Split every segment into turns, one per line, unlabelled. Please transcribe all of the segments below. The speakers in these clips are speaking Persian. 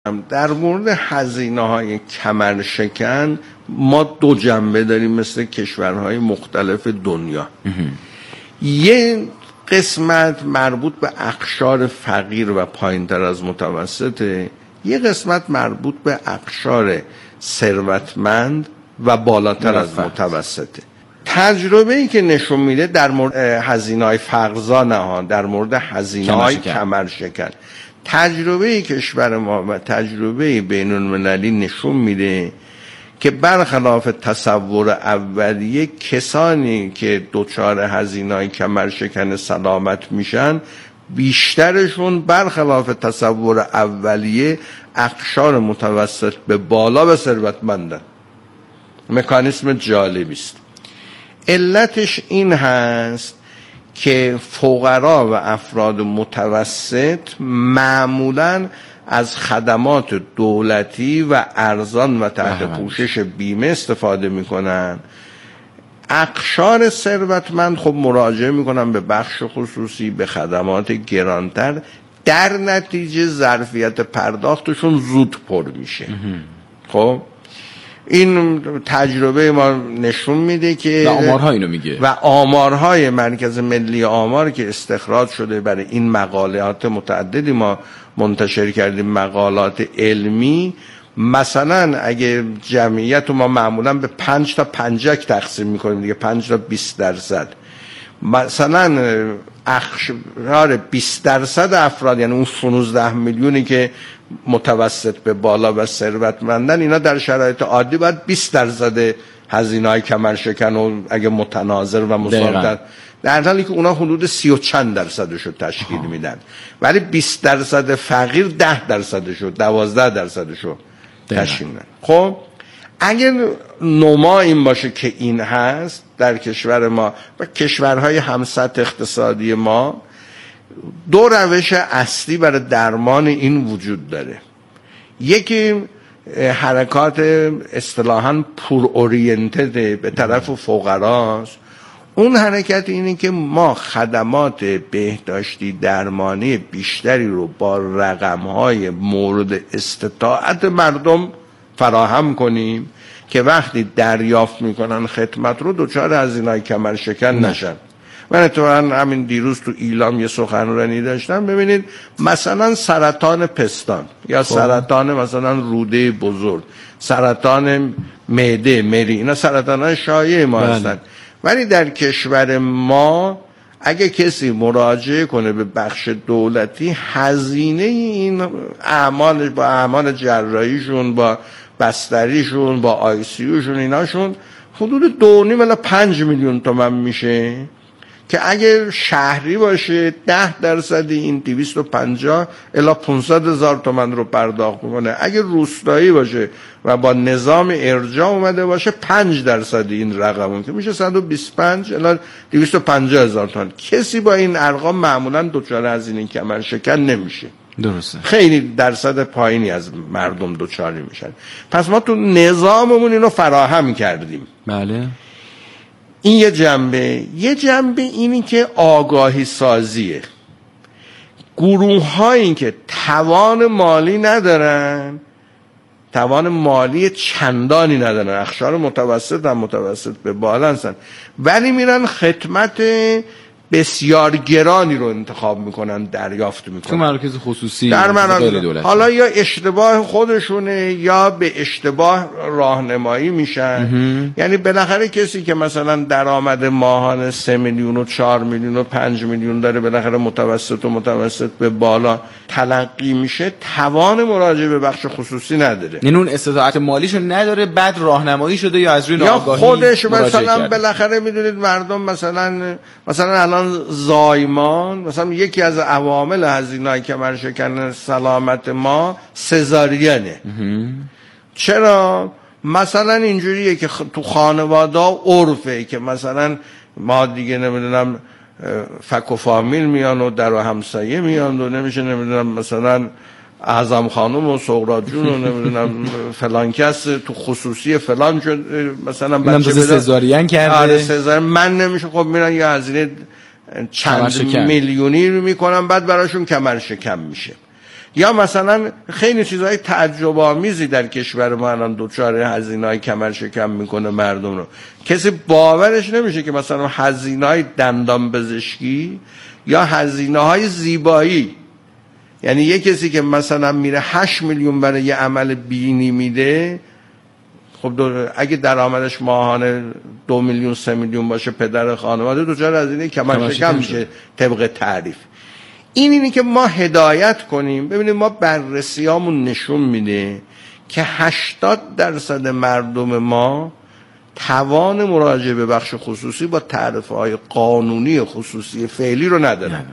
در مورد هزینه‌های کمرشکن ما دو جنبه داریم مثل کشورهای مختلف دنیا. یه قسمت مربوط به اقشار فقیر و پایین‌تر از متوسطه، یه قسمت مربوط به اقشار ثروتمند و بالاتر از متوسطه. تجربه‌ای که نشون میده در مورد هزینه‌های فقرزا نه، در مورد هزینه‌های کمرشکن، تجربه کشور ما و تجربه بین‌المللی نشون میده که برخلاف تصور اولیه کسانی که دچار هزینه‌های کمرشکن سلامت میشن بیشترشون برخلاف تصور اولیه اقشار متوسط به بالا و ثروتمندن. مکانیسم جالبی است. علتش این هست که فقرا و افراد متوسط معمولاً از خدمات دولتی و ارزان و تحت پوشش بیمه استفاده میکنن. اقشار ثروتمند خب مراجعه میکنن به بخش خصوصی، به خدمات گرانتر، در نتیجه ظرفیت پرداختشون زود پر میشه. خب این تجربه ما نشون میده که
و آمارها اینو میگه
و آمارهای مرکز ملی آمار که استخراج شده برای این مقالات متعددی ما منتشر کردیم، مقالات علمی. مثلا اگه جمعیت رو ما معمولا به 5 تا 5 تقسیم میکنیم دیگه، 5 تا 20%، مثلا اقشار 20% افراد، یعنی اون 16 میلیونی که متوسط به بالا و ثروتمندن، اینا در شرایط عادی باید 20% هزینه‌های کمرشکن و اگه متناظر و مساعد، در حالی که اونا حدود 30 و چند درصدشو تشکیل میدن، ولی 20% فقیر 10%شو 12%شو تشکیل میدن. خب اگر نما این باشه که این هست در کشور ما و کشورهای همسطح اقتصادی ما، دو روش اصلی برای درمان این وجود داره. یکی حرکات اصطلاحاً پور اورینتد به طرف فقراست. اون حرکت اینه که ما خدمات بهداشتی درمانی بیشتری رو با رقم‌های مورد استطاعت مردم فراهم کنیم که وقتی دریافت میکنن خدمت رو دچار هزینه‌های کمرشکن نشن. من اتفاقاً همین دیروز تو ایلام یه سخنرانی داشتم. ببینید مثلا سرطان پستان یا سرطان مثلا روده بزرگ، سرطان معده، مری، اینا سرطان‌های شایع ما هستن، ولی در کشور ما اگه کسی مراجعه کنه به بخش دولتی، هزینه این اعمال با اعمال جراحیشون، با بستریشون، با آی سی یوشون، ایناشون حدود 2.5 الی 5 میلیون تومان میشه که اگه شهری باشه 10% این 250 الی 500,000 تومان رو پرداخت میکنه. اگه روستایی باشه و با نظام ارجاع اومده باشه 5% این رقم که میشه 125 الی 250,000 تومان. کسی با این ارقام معمولا دچار هزینه کمرشکن نمیشه.
درسته.
خیلی درصد پایینی از مردم دچار میشن. پس ما تو نظاممون اینو فراهم کردیم.
بله.
این یه جنبه اینی که آگاهی سازیه. گروه هایی که توان مالی ندارن، توان مالی چندانی ندارن، اقشار متوسط هم متوسط به بالا هستن، ولی میرن خدمت بسیار گرانی رو انتخاب میکنن، دریافت میکنن
تو مراکز خصوصی
در
غیر دولتی.
حالا یا اشتباه خودشونه یا به اشتباه راهنمایی میشن. یعنی بالاخره کسی که مثلا درآمد ماهانه 3 میلیون و 4 میلیون و 5 میلیون داره، بالاخره متوسط به بالا تلقی میشه، توان مراجعه به بخش خصوصی نداره.
یعنی اون استطاعت مالیشو نداره، بعد راهنمایی شده یا از روی ناآگاهی
یا خودش مثلا بالاخره میدونید مردم مثلا الان زایمان، مثلا یکی از عوامل هزینه‌های کمرشکن سلامت ما سزارینه. چرا؟ مثلا اینجوریه که تو خانواده‌ها عرفه که مثلا ما دیگه نمیدونم فک و فامیل میان و در و همسایه میان و نمیشه نمیدونم مثلا اعظم خانم و سغرات جون و نمیدونم فلان کس تو خصوصی فلان شد مثلا بچه
سزارین کرده.
آره سزارین من نمیشه. خب میرن یه هزینه چند میلیونی رو میکنن، بعد براشون کمرشکن میشه. یا مثلا خیلی چیزهای تعجب آمیزی در کشور ما الان دچار هزینه‌های کمر شکم میکنه مردم رو. کسی باورش نمیشه که مثلا هزینه‌های دندان پزشکی یا هزینه‌های زیبایی، یعنی یه کسی که مثلا میره 8 میلیون برای یه عمل بینی میده، خب اگه درآمدش ماهانه 2 میلیون 3 میلیون باشه، پدر خانواده دچار هزینه کمر شکم میشه طبق تعریف. اینی که ما هدایت کنیم. ببینید ما بررسیامون نشون میده که 80% مردم ما توان مراجعه به بخش خصوصی با تعرفه‌های قانونی خصوصی فعلی رو ندارن.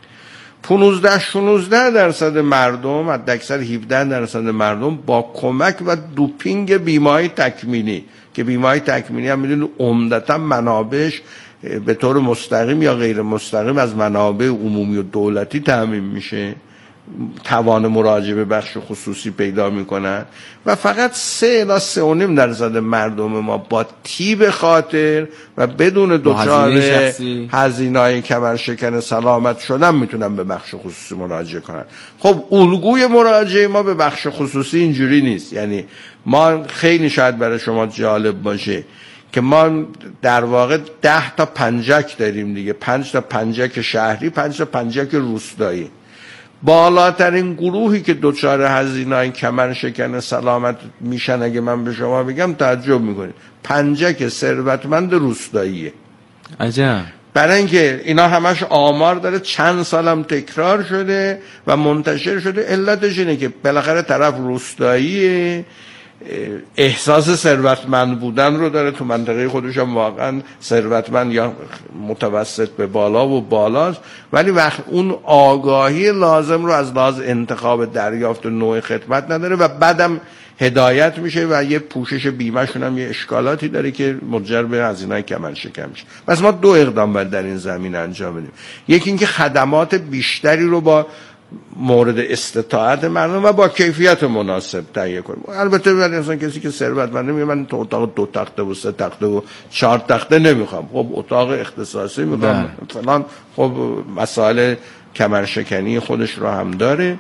15-16% مردم، حداکثر 17% مردم با کمک و دوپینگ بیمه‌های تکمیلی، که بیمه‌های تکمیلی هم میدونید عمدتاً منابعش به طور مستقیم یا غیر مستقیم از منابع عمومی و دولتی تامین میشه، توان مراجعه به بخش خصوصی پیدا میکنن و فقط 3 الی 3.5% مردم ما با طیب خاطر و بدون دچار هزینه‌های کمر شکن سلامت شدن میتونن به بخش خصوصی مراجعه کنن. خب الگوی مراجعه ما به بخش خصوصی اینجوری نیست. یعنی ما خیلی شاید برای شما جالب باشه که ما در واقع 10 تا پنجک داریم دیگه، 5 تا پنجک شهری، 5 تا پنجک روستایی. بالاترین گروهی که دچار هزینه‌های کمر شکن سلامت میشن اگه من به شما بگم تعجب میکنید، پنجک ثروتمند روستاییه.
عجب.
برای اینکه اینا همش آمار داره، چند سالم تکرار شده و منتشر شده. علتش اینه که بالاخره طرف روستاییه، احساس ثروتمند بودن رو داره، تو منطقه خودش هم واقعا ثروتمند یا متوسط به بالا و بالاست، ولی وقت اون آگاهی لازم رو از لحاظ انتخاب دریافت و نوع خدمت نداره و بعدم هدایت میشه و یه پوشش بیمه‌شون هم یه اشکالاتی داره که منجر به هزینه‌های کمر شکم میشه. پس ما 2 اقدام باید در این زمینه انجام بدیم. یکی اینکه خدمات بیشتری رو با مورد استطاعت مردم و با کیفیت مناسب تهیه کنیم. البته برای انسان کسی که ثروتمنده میگه من تو اتاق 2 تخته و 3 تخته و 4 تخته نمیخوام، خب اتاق اختصاصی میخوام فلان، خب مسائل کمر شکنی خودش رو هم داره.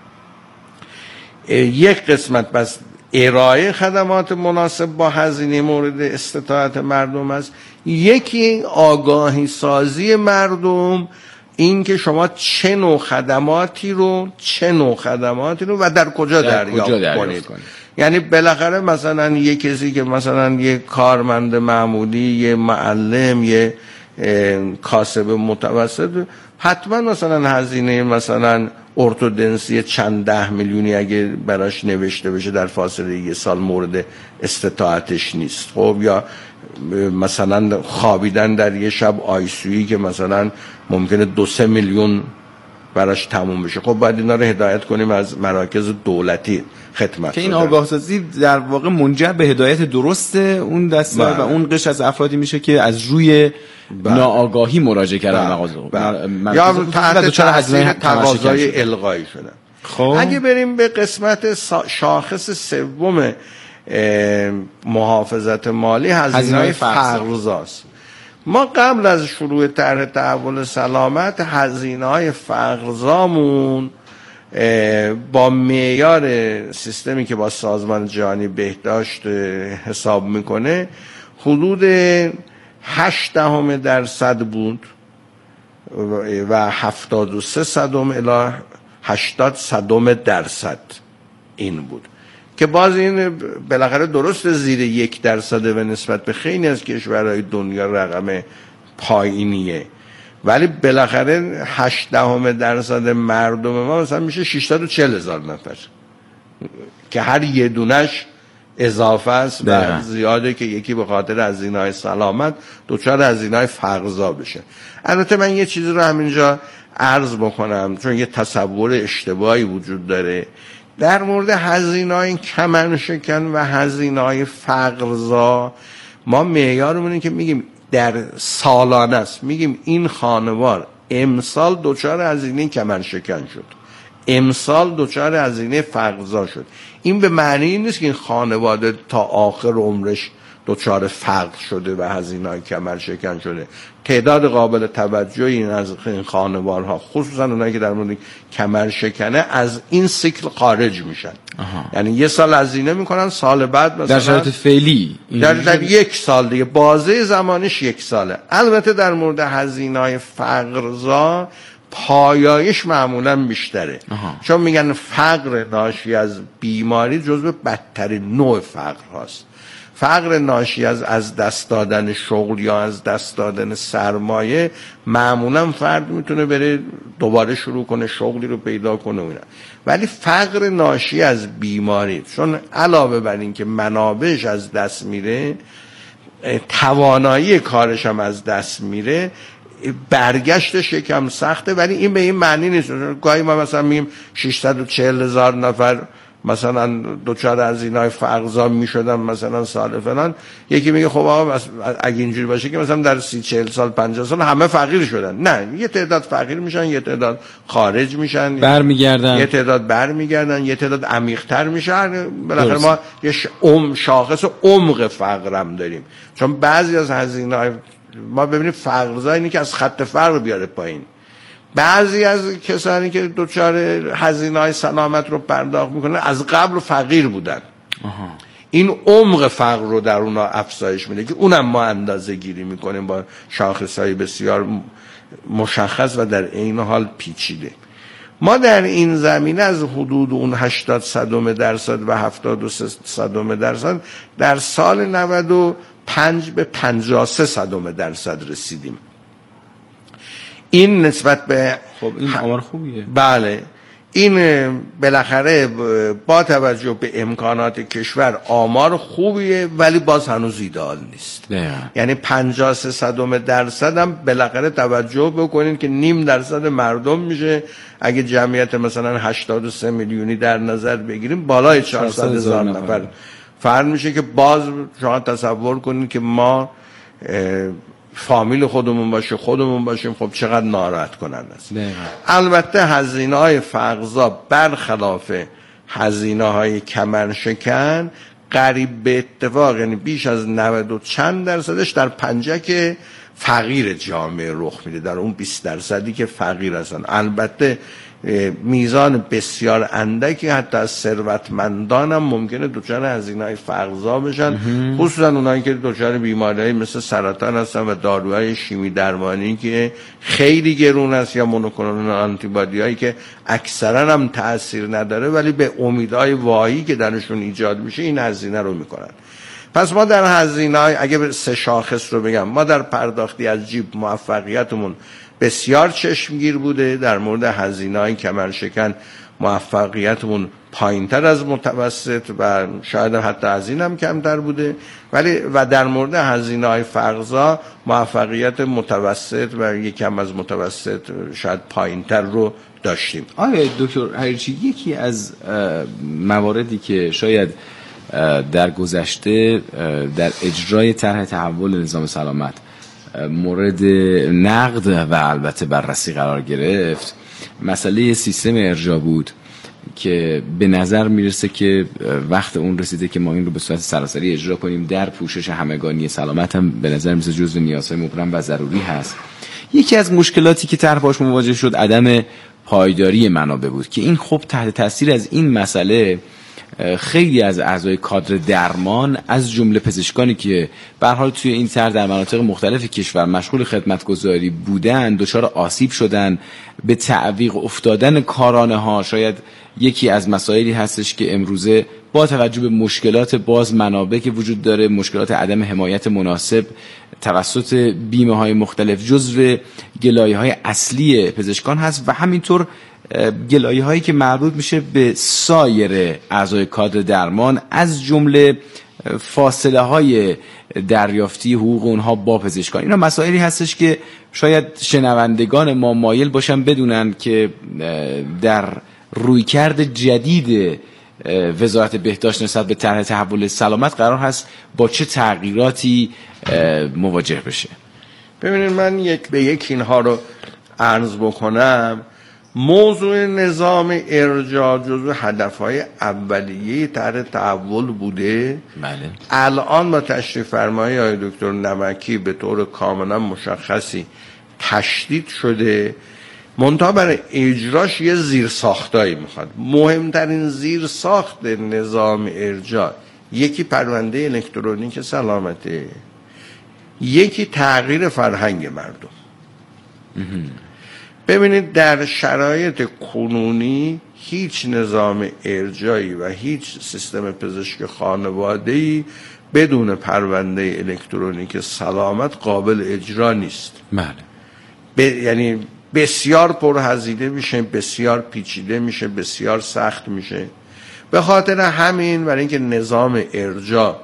یک قسمت بس ارائه خدمات مناسب با هزینه مورد استطاعت مردم است. یکی آگاهی سازی مردم، این که شما چه نوع خدماتی رو و در کجا دریافت کنید. یعنی بالاخره مثلا یه کسی که مثلا یه کارمند معمولی، یه معلم، یه کاسب متوسط، حتما مثلا هزینه مثلا ارتودنسی چند 10 میلیونی اگه براش نوشته بشه در فاصله 1 سال مورد استطاعتش نیست. خب یا مثلا خوابیدن در یه شب آیسویی که مثلا ممکنه 2-3 میلیون براش تموم بشه. خب باید اینا رو هدایت کنیم از مراکز دولتی خدمت
که این آگاهسازی در واقع منجر به هدایت درست اون دسته و اون قشر از افرادی میشه که از روی ناآگاهی مراجعه کردن مغازه
یا تحت تاثیر تقاضای الغایی شدن.
خب
اگه بریم به قسمت شاخص سوم محافظت مالی، هزینه‌های فقرزاست. ما قبل از شروع طرح تحول سلامت هزینه‌های فقرزامون با معیار سیستمی که با سازمان جهانی بهداشت حساب میکنه حدود 0.8% بود و 73 الی 80% این بود که باز این بالاخره درست زیر 1% و نسبت به خیلی از کشورهای دنیا رقم پایینیه، ولی بالاخره 0.8% مردم ما مثلا میشه 640,000 نفر که هر یه دونش اضافه است و زیاده که یکی به خاطر هزینه‌های سلامت دچار هزینه‌های فقرزا بشه. البته من یه چیزی رو همینجا عرض بکنم چون یه تصور اشتباهی وجود داره در مورد هزینه‌های کمر شکن و هزینه‌های فقرزا. ما معیارمون اینه که میگیم در سالانه است، میگیم این خانوار امسال دچار هزینه کمر شکن شد، امسال دچار هزینه فقرزا شد. این به معنی نیست که این خانواده تا آخر عمرش دچار فقر شده و هزینه‌های کمر شکن شده. تعداد قابل توجهی از این خانوارها، خصوصا اونایی که در مورد کمر شکنه، از این سیکل خارج میشن. یعنی یه سال هزینه میکنن، سال بعد مثلا
در شرایط فعلی
در یک سال دیگه، بازه زمانش یک ساله. البته در مورد هزینه‌های فقرزا پایایش معمولا بیشتره، چون میگن فقر ناشی از بیماری جزو بدترین نوع فقر هاست. فقر ناشی از دست دادن شغل یا از دست دادن سرمایه، معمولا فرد میتونه بره دوباره شروع کنه، شغلی رو پیدا کنه اینا. ولی فقر ناشی از بیماری، چون علاوه بر این که منابعش از دست میره، توانایی کارش هم از دست میره، برگشتش یکم سخته. ولی این به این معنی نیست. گاهی ما مثلا میگیم 640,000 نفر مثلا دوچار از اینای فقرزا میشدن مثلا سال فلان. یکی میگه خب آقا اگه اینجوری باشه که مثلا در 30-40 سال 50 سال همه فقیر شدن. نه، یه تعداد فقیر میشن، یه تعداد خارج میشن،
برمیگردن،
یه تعداد برمیگردن، یه تعداد عمیق‌تر میشن. بالاخره ما یه شاخص عمق فقرم داریم، چون بعضی از هزینه‌های ما ببینید فقرزا اینی که از خط فقر بیاره پایین. بعضی از کسانی که دوچار هزینه‌های سلامت رو پرداخت میکنن از قبل فقیر بودن. این عمق فقر رو در اونا افزایش میده که اونم ما اندازه گیری میکنیم با شاخص‌های بسیار مشخص و در عین حال پیچیده. ما در این زمینه از حدود اون 80% و 73% در سال 95 به 53% رسیدیم. این نسبت به
خب این آمار خوبیه.
بله، این بالاخره با توجه به امکانات کشور آمار خوبیه، ولی باز هنوز ایدئال نیست. یعنی 53% هم بالاخره توجه بکنین که 0.5% مردم میشه. اگه جمعیت مثلا 83 میلیونی در نظر بگیریم، بالای 400,000 نفر فرد میشه که باز شما تصور کنین که ما فامیل خودمون باشیم خب چقدر ناراحت کننده است. البته هزینه‌های فقرزا برخلاف هزینه‌های کمرشکن قریب به اتفاق، یعنی بیش از 90 و چند درصدش در پنجک فقیر جامعه رخ میده، در اون 20% که فقیر هستن. البته میزان بسیار اندکی حتی از ثروتمندان هم ممکنه دچار هزینه‌های فقرزا بشن، خصوصا اونایی که دچار بیماری‌های مثل سرطان هستن و داروهای شیمی درمانی که خیلی گرون است، یا مونوکلونال آنتیبادیایی که اکثرا هم تأثیر نداره ولی به امیدهای واهی که درشون ایجاد میشه این هزینه رو میکنن. پس ما در هزینه‌های، اگه به 3 شاخص رو بگم، ما در پرداختی از جیب موفقیتمون بسیار چشمگیر بوده. در مورد هزینه‌های کمرشکن موفقیتمون پایینتر از متوسط و شاید حتی از این هم کمتر بوده، ولی و در مورد هزینه‌های فقرزا موفقیت متوسط و یکم از متوسط شاید پایینتر رو داشتیم.
آیا دکتر حریچی، یکی از مواردی که شاید در گذشته در اجرای طرح تحول نظام سلامت مورد نقد و البته بررسی قرار گرفت، مسئله سیستم ارجاع بود که به نظر میرسه که وقت اون رسیده که ما این رو به صورت سراسری اجرا کنیم. در پوشش همگانی سلامت هم به نظر میرسه جزو نیازهای مبرم و ضروری هست. یکی از مشکلاتی که طرح باش مواجه شد عدم پایداری منابع بود که این خب تحت تاثیر از این مسئله خیلی از اعضای کادر درمان از جمله پزشکانی که به هر حال توی این طرح در مناطق مختلف کشور مشغول خدمتگزاری بودن دچار آسیب شدن، به تعویق افتادن کارانه ها. شاید یکی از مسائلی هستش که امروزه با توجه به مشکلات باز منابع که وجود داره، مشکلات عدم حمایت مناسب توسط بیمه های مختلف جزو گلایه های اصلی پزشکان هست و همینطور گلایه هایی که مربوط میشه به سایر اعضای کادر درمان از جمله فاصله های دریافتی حقوق اونها با پزشکان. اینا مسائلی هستش که شاید شنوندگان ما مایل باشن بدونن که در رویکرد جدید وزارت بهداشت نسبت به طرح تحول سلامت قرار هست با چه تغییراتی مواجه بشه.
ببینید، من یک به یک اینها رو عرض بکنم. موضوع نظام ارجاع جزو هدفهای اولیه طرح تحول بوده.
بله.
الان با تشریف فرمایی آقای دکتر نمکی به طور کاملا مشخصی تشدید شده، منتها برای اجراش یه زیرساختایی میخواد. مهمترین زیرساخت نظام ارجاع یکی پرونده الکترونیک سلامته، یکی تغییر فرهنگ مردم. ببینید در شرایط کنونی هیچ نظام ارجاعی و هیچ سیستم پزشک خانواده‌ای بدون پرونده الکترونیک سلامت قابل اجرا نیست.
بله.
یعنی بسیار پرهزینه میشه، بسیار پیچیده میشه، بسیار سخت میشه. به خاطر همین برای اینکه نظام ارجاع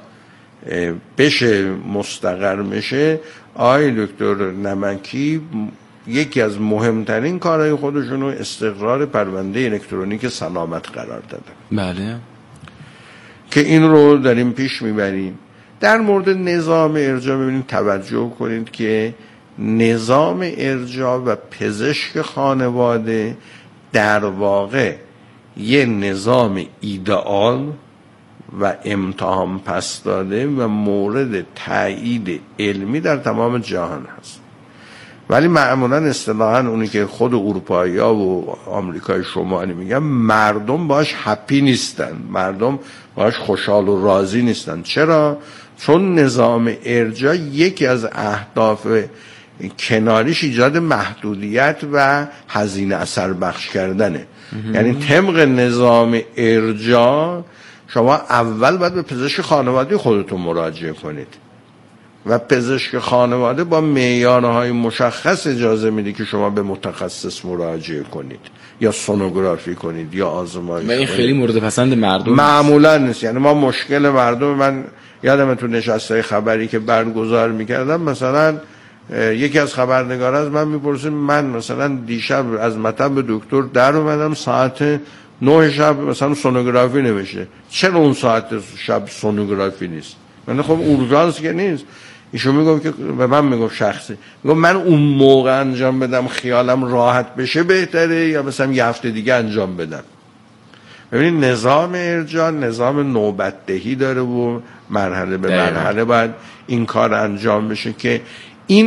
بشه مستقر میشه، آقای دکتر نمکی یکی از مهمترین کارهای خودشونو استقرار پرونده الکترونیک سلامت قرار دادن.
بله.
که این رو داریم پیش میبریم. در مورد نظام ارجاع ببینید توجه کنید که نظام ارجاع و پزشک خانواده در واقع یه نظام ایدئال و امتحان پس داده و مورد تایید علمی در تمام جهان هست، ولی معمولا اصطلاحاً اونی که خود اروپایی‌ها و آمریکای شمالی میگن مردم باش هپی نیستن، مردم باش خوشحال و راضی نیستن. چرا؟ چون نظام ارجاع یکی از اهداف کناریش ایجاد محدودیت و هزینه اثر بخش کردنه. یعنی طبق نظام ارجاع شما اول باید به پزشک خانواده خودتون مراجعه کنید و پزشک خانواده با معیارهای مشخص اجازه میده که شما به متخصص مراجعه کنید یا سونوگرافی کنید یا آزمایش کنید.
این خیلی مورد پسند مردم
معمولا نیست. یعنی ما مشکل مردم، من یادم تو نشستهای خبری که برگزار میکردم مثلا یکی از خبرنگارا از من میپرسه، من مثلا دیشب از مطب دکتر در اومدم ساعت 9 شب مثلا سونوگرافی نوشته، چرا اون ساعت شب سونوگرافی نیست؟ من خب اورژانس که نیست. ایشون میگفت که به من میگفت شخصی، میگفت من اون موقع انجام بدم خیالم راحت بشه بهتره یا مثلا یه هفته دیگه انجام بدم. ببینید نظام ارجاع نظام نوبتدهی داره و مرحله به مرحله باید این کار انجام بشه که این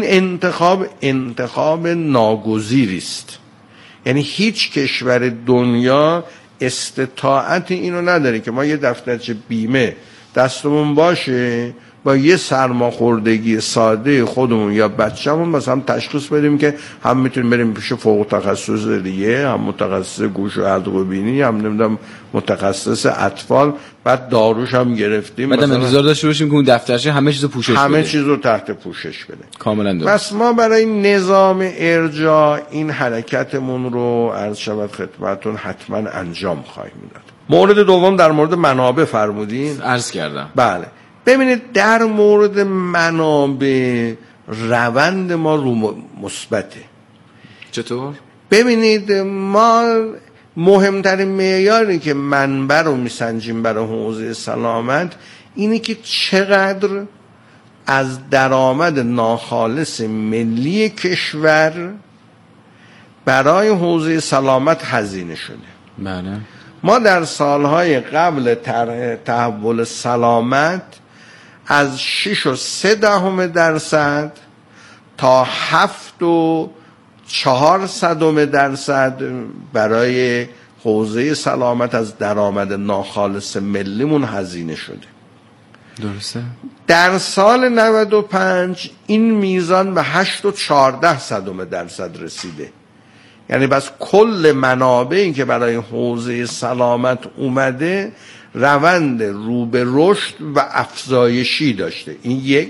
انتخاب ناگزیری است. یعنی هیچ کشور دنیا استطاعت اینو نداره که ما یه دفترچه بیمه دستمون باشه با یه سرماخوردگی ساده خودمون یا بچه‌مون مثلا تشخیص بدیم که هم میتونیم بریم پیش فوق تخصص دیگه، هم متخصص گوش و حلق و بینی، هم نمیدونم متخصص اطفال، بعد داروش هم گرفتیم،
بعد انتظار داشته باشیم که اون دفترچه همه چیزو پوشش بده،
همه چیزو تحت پوشش بده.
کاملا درست.
پس ما برای نظام ارجاع این حرکتمون رو عرض شود خدمتتون حتما انجام خواهیم داد. مورد دوم در مورد منابع فرمودین.
عرض کردم.
بله. ببینید در مورد منابع روند ما رو مثبته.
چطور؟
ببینید ما مهمترین معیاری که منبع رو میسنجیم برای حوزه سلامت اینه که چقدر از درآمد ناخالص ملی کشور برای حوزه سلامت هزینه شده.
بله. ما
در سالهای قبل تحول سلامت از 6.3% تا 7.4% برای حوزه سلامت از درآمد ناخالص ملیمون هزینه شده.
درسته.
در سال 95 این میزان به 8.14% رسیده. یعنی بس کل منابعی که برای حوزه سلامت اومده روند رو به رشد و افزایشی داشته. این یک.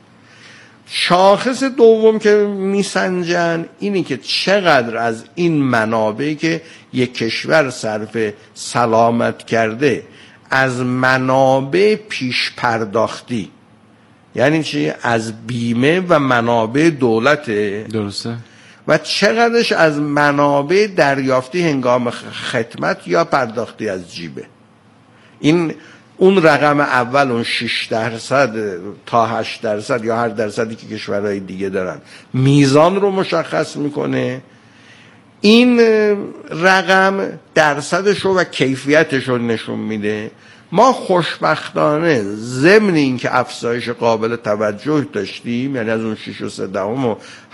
شاخص دوم که میسنجن اینی که چقدر از این منابعی که یک کشور صرف سلامت کرده از منابع پیش پرداختی، یعنی چی؟ از بیمه و منابع دولت.
درسته.
و چقدرش از منابع دریافتی هنگام خدمت یا پرداختی از جیبه. این اون رقم اول اون 6% تا 8% یا هر درصدی که کشورهای دیگه دارن میزان رو مشخص میکنه این رقم درصدش رو و کیفیتش رو نشون میده. ما خوشبختانه ضمن این که افزایش قابل توجه داشتیم، یعنی از اون 6.3 و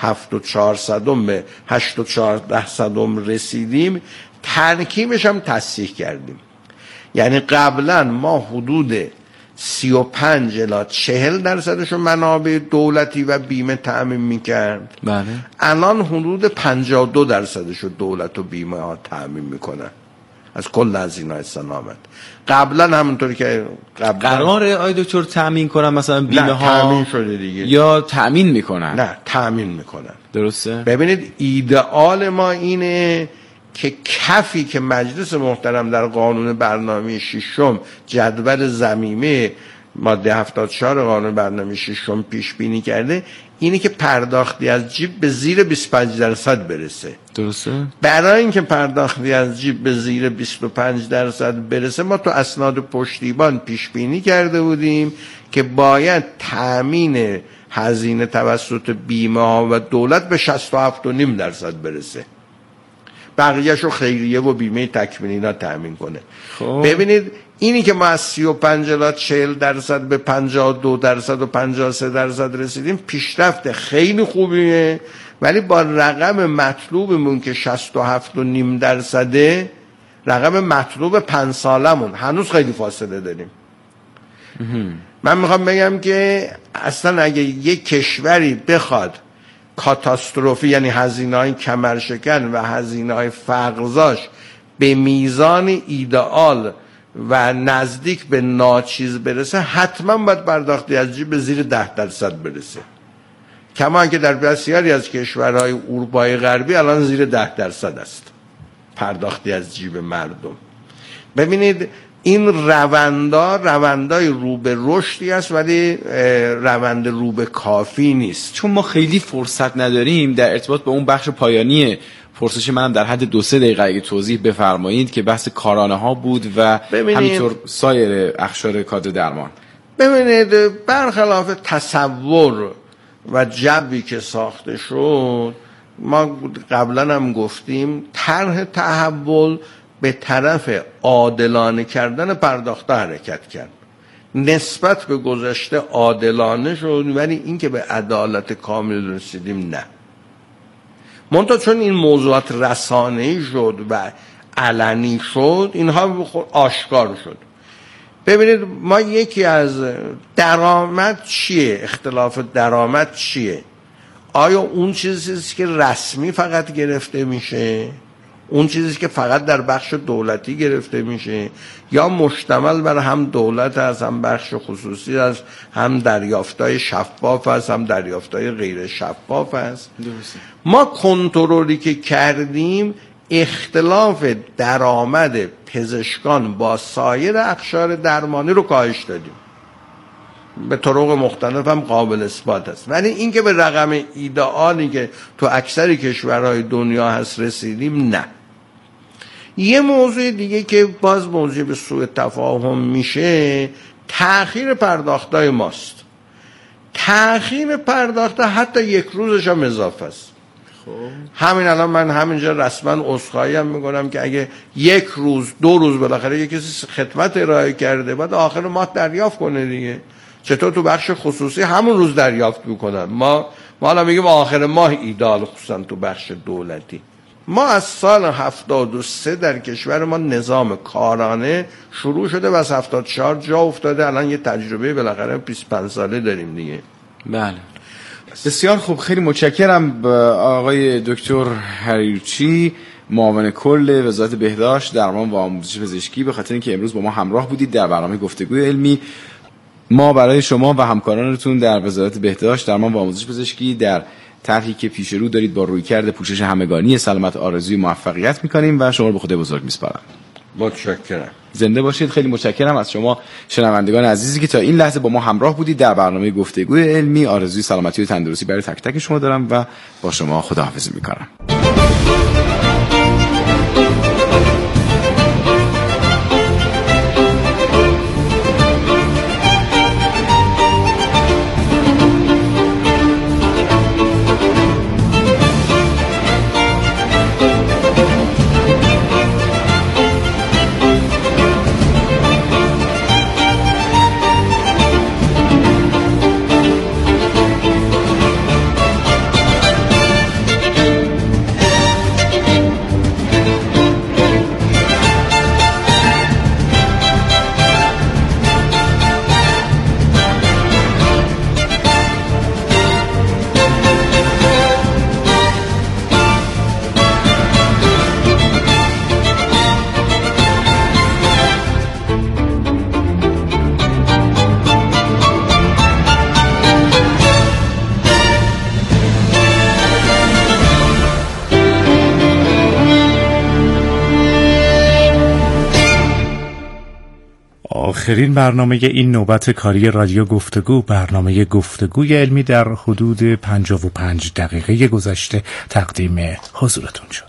7.4 به 8.4 رسیدیم، ترکیبش هم تصحیح کردیم. یعنی قبلا ما حدود 35 الی 40% رو منابع دولتی و بیمه تأمین میکرد.
بله.
الان حدود 52% رو دولت و بیمه ها تأمین میکنن از کل هزینه‌های سلامت. قبلا همونطوری که
قراره آی دکتر تأمین کنن مثلا بیمه ها؟
تأمین شده دیگه.
یا تأمین میکنن؟
نه، تأمین میکنن.
درسته.
ببینید ایدئال ما اینه که کفی که مجلس محترم در قانون برنامه ششم جدول ضمیمه ماده 74 قانون برنامه ششم پیش بینی کرده، اینه که پرداختی از جیب به زیر 25% برسه.
درسته.
برای اینکه پرداختی از جیب به زیر 25% برسه، ما تو اسناد پشتیبان پیش بینی کرده بودیم که باید تأمین هزینه توسط بیمه ها و دولت به 67.5% برسه، بقیه‌شو خیریه و بیمه تکمیلی اینا تأمین کنه. ببینید اینی که ما از 35 الی 40% به 52% و 53% رسیدیم پیشرفت خیلی خوبیه، ولی با رقم مطلوبمون که 67.5%، رقم مطلوب 5 سالمون هنوز خیلی فاصله داریم. من میخوام بگم که اصلا اگه یک کشوری بخواد کاتاستروفی، یعنی هزینه‌های کمرشکن و هزینه‌های فقرزاش به میزان ایدئال و نزدیک به ناچیز برسه، حتما باید پرداختی از جیب به زیر 10% برسه. کما که در بسیاری از کشورهای اروپای غربی الان زیر 10% است پرداختی از جیب مردم. ببینید این روندای رو به رشدی است، ولی روند رو به کافی نیست.
چون ما خیلی فرصت نداریم در ارتباط به اون بخش پایانی پرسش منم در حد 2-3 دقیقه اگه توضیح بفرمایید که بحث کارانه ها بود و همینطور سایر اقشار کادر درمان.
ببینید برخلاف تصور و جوی که ساخته شد، ما قبلا هم گفتیم طرح تحول به طرف عادلانه کردن پرداخته حرکت کرد. نسبت به گذشته عادلانه شد، ولی این که به عدالت کامل رسیدیم نه. منتها چون این موضوعات رسانه‌ای شد و علنی شد، اینها آشکار شد. ببینید ما یکی از درآمد چیه؟ اختلاف درآمد چیه؟ آیا اون چیزیست که رسمی فقط گرفته میشه؟ اون چیزی که فقط در بخش دولتی گرفته میشه، یا مشتمل بر هم دولت است، هم بخش خصوصی است، هم دریافتای شفاف است، هم دریافتای غیر شفاف است؟ ما کنترلی که کردیم اختلاف درآمد پزشکان با سایر اقشار درمانی رو کاهش دادیم. به طرق مختلف هم قابل اثبات است. ولی این که به رقم ایدئالی که تو اکثر کشورهای دنیا هست رسیدیم نه. یه موضوع دیگه که باز موضوع به سوء تفاهم میشه، تأخیر پرداختای ماست. تأخیر پرداخته حتی یک روزش هم اضافه است. همین الان من همینجا رسما عذرخواهی هم میکنم که اگه 1 روز 2 روز بالاخره یک کسی خدمت ارائه کرده بعد آخر ماه دریافت کنه دیگه. چطور تو بخش خصوصی همون روز دریافت میکنن؟ ما حالا میگیم آخر ماه ایدال، خصوصا تو بخش دولتی. ما از سال 73 در کشور ما نظام کارانه شروع شده و از 74 جا افتاده، الان یه تجربه بالاخره 25 ساله داریم دیگه.
بله بسیار خوب، خیلی متشکرم آقای دکتر حریرچی، معاون کل وزارت بهداشت، درمان و آموزش پزشکی، به خاطر اینکه امروز با ما همراه بودید در برنامه گفتگوی علمی. ما برای شما و همکارانتون در وزارت بهداشت، درمان و آموزش پزشکی در طرحی که پیش رو دارید با رویکرد پوشش همگانی سلامت آرزوی موفقیت می‌کنیم و شما رو به خدای بزرگ می‌سپارم.
متشکرم.
زنده باشید. خیلی متشکرم از شما شنوندگان عزیزی که تا این لحظه با ما همراه بودید در برنامه گفتگوی علمی. آرزوی سلامتی و تندرستی برای تک تک شما دارم و با شما خداحافظی می‌کنم.
آخرین برنامه این نوبت کاری رادیو گفتگو، برنامه گفتگوی علمی در حدود 55 دقیقه گذشته تقدیم حضورتون شد.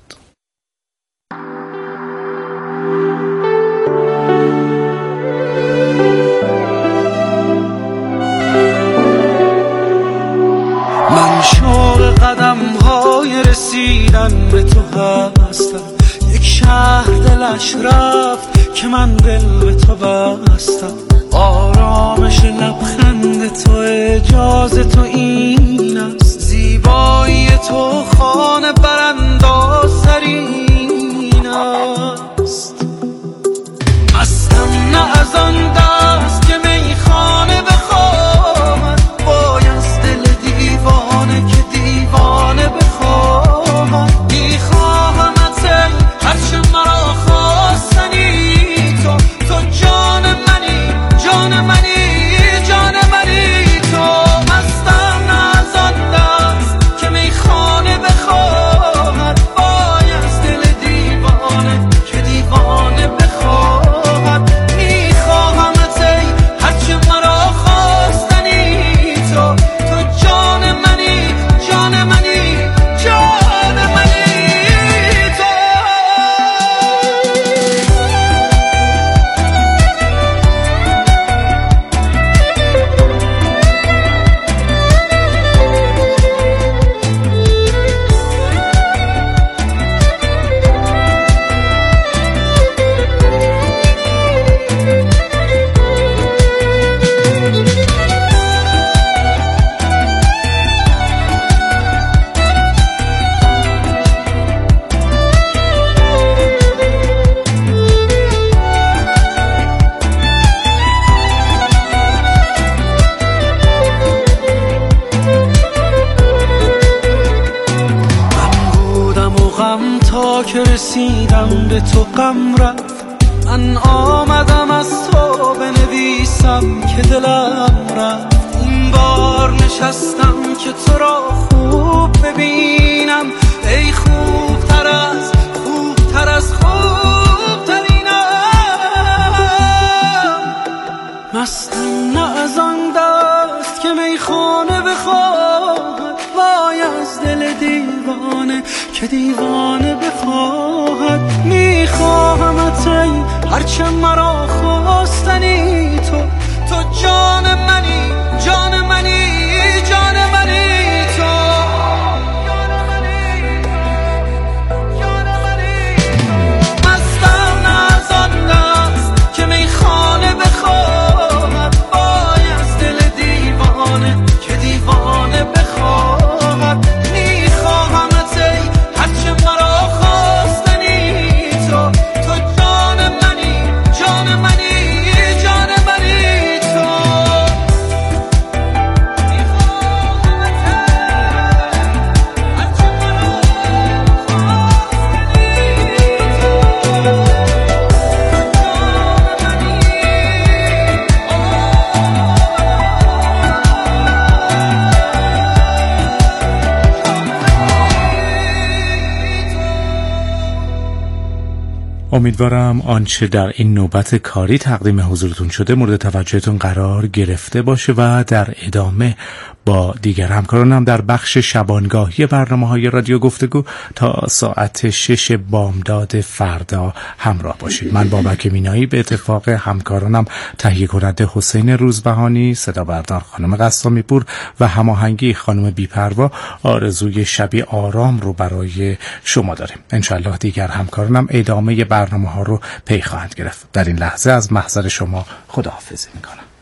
من شوق قدم های رسیدن به تو هستم، یک شهر دلش رفت که من دل به تو بستم. آرامش لبخند تو، اجازه تو این است، زیبایی تو خانه براندازترین است. مستم نه از آن دست که میخانه بخواهد، باید دل دیوانه که دیوانه بخواهد. میخواهمت ای هرچه مرا خواستنی تو، تو جان منی، جان منی، جان منی تو. مستم نه از آن دست که میخانه بخواهد، باید دل دیوانه که دیوانه بخواهد. میخواهمت ای هرچه مرا خواستنی تو، تو جان منی، جان منی، جان منی تو. که رسیدم به تو غم رفت، من آمدم از تو بنویسم که دلم رفت. این بار نشستم که تو را خوب ببینم، ای خوبتر از خوبتر از خوبترینم. مستم نه از آن دست که میخانه بخواهد، وای از دل دیوانه که دیوانه بخواهد. میخواهمت ای هرچه مرا خواستنی تو، تو جان منی، جان منی، جان منی تو. مستم نه از آن دست که میخانه بخواهد، وای از دل دیوانه که دیوانه بخواهد. میخواهمت ای هرچه مرا خواستنی تو، تو جان منی، جان منی، جان منی تو. میخواهمت ای هرچه مرا خواستنی
امیدوارم آنچه در این نوبت کاری تقدیم حضورتون شده مورد توجهتون قرار گرفته باشه و در ادامه با دیگر همکارانم در بخش شبانگاهی برنامه‌های رادیو گفتگو تا ساعت 6 بامداد فردا همراه باشید. من بابک مینایی به اتفاق همکارانم تهیه کننده حسین روزبهانی، صدا بردار خانم قسامی پور و هماهنگی خانم بی‌پروا آرزوی شبی آرام رو برای شما داریم. انشالله دیگر همکارانم ادامه برنامه‌ها رو پی خواهند گرفت. در این لحظه از محضر شما خداحافظی میکنم.